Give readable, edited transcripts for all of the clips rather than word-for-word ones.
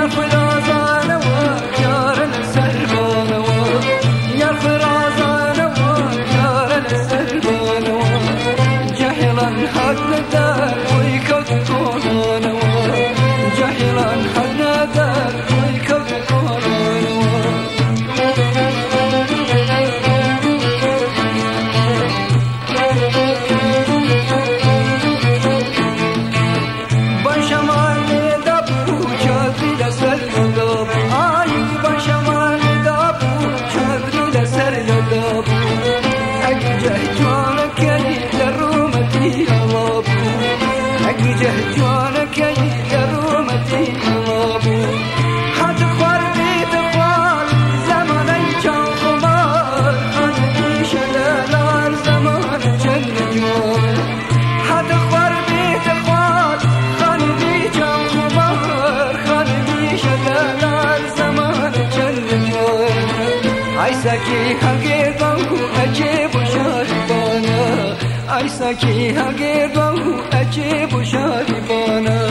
جهجوانك يرومتي غابو حد خوار بيت خوار زمان كان خمار خاني شلالار زمان جنة جوار حد خوار بيت خوار خاني كان خمار خاني شلالار زمان جنة جوار عيساكي حقي ضوء أجيب شاربانا عيساكي حقي ضوء أجيب شاربانا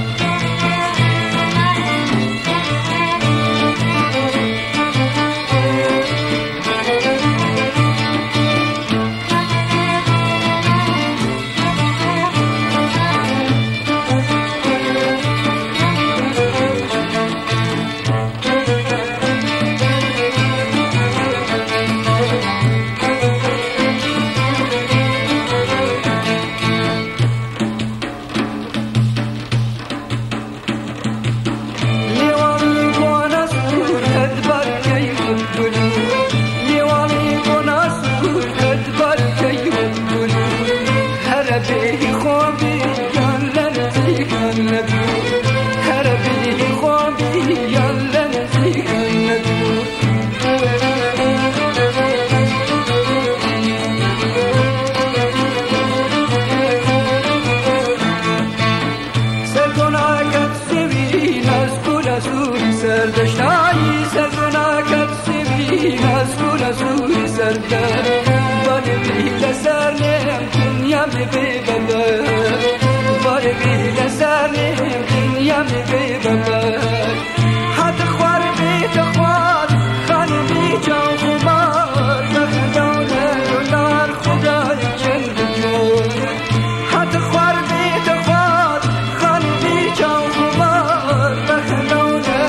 سردشتایی سرناکت سوی نزگون ازوی سرده باری بیل سرنم دنیا می بببر باری بیل سرنم دنیا می بببر حد خوار بیت خوار خانه بی جان خمار بخدانه دلار خدای جند جور حد خوار بیت خوار خانه بی جان خمار بخدانه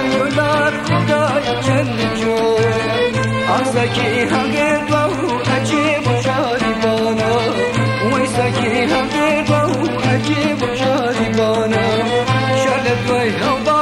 عساكي حقي ضوء أجيب شاربانا ويساكي حقي ضوء أجيب شاربانا شالت ويها